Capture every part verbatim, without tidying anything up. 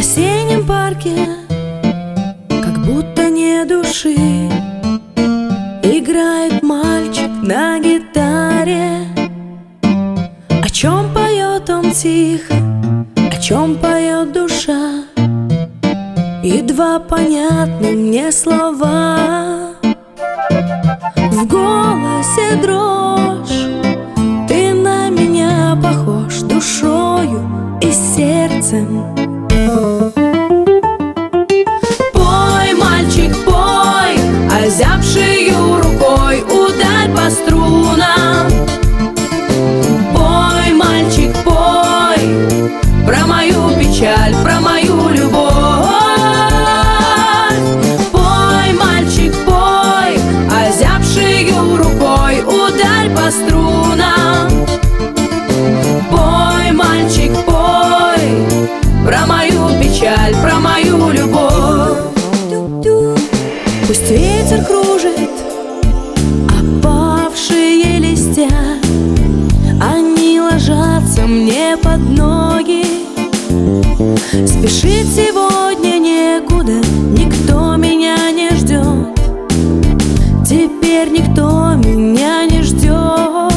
осеннем парке, как будто не души, играет мальчик на гитаре. О чем поет он тихо, о чем поет душа, едва понятны мне слова. В голосе дрожь, ты на меня похож душою и сердцем. Пой, мальчик, пой, озябшею рукой ударь по струнам. Пой, мальчик, пой, про мою печаль, про мою любовь. Пой, мальчик, пой, озябшею рукой ударь по струнам. Пой, мальчик, пой, про мою печаль, про мою любовь. Пусть ветер кружит опавшие листья, они ложатся мне под ноги. Спешить сегодня некуда, никто меня не ждет. Теперь никто меня не ждет.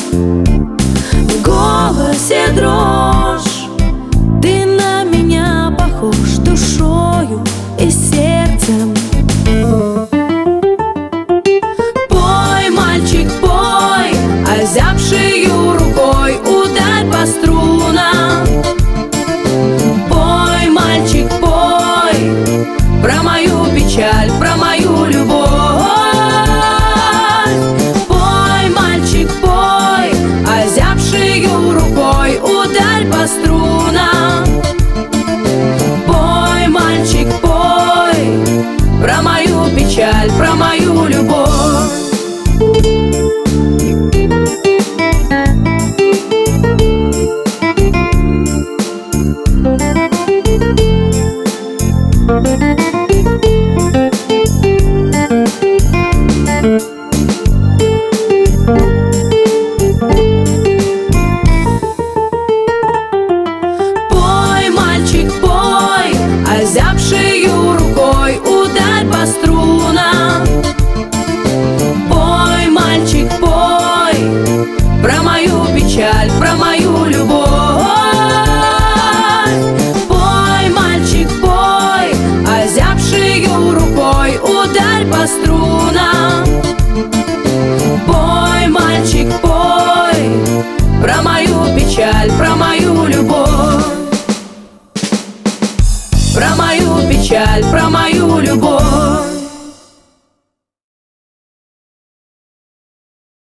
В голосе дрожь, ты на меня похож душою и сердцем. Пой, мальчик, пой, озябшею рукой ударь по струнам. Пой, мальчик, пой, про мою печаль, про мою любовь. Пой, мальчик, пой, озябшею рукой ударь по струнам. Пой, мальчик, пой, про мою печаль, про мою любовь. Пой, мальчик, пой, озябшею рукой ударь по струнам. Пой, мальчик, пой, про мою печаль, про мою любовь. Пой, мальчик, пой, озябшею рукой ударь по струнам. Пой, мальчик, пой, про мою печаль, про мою любовь. Про мою печаль, про мою любовь.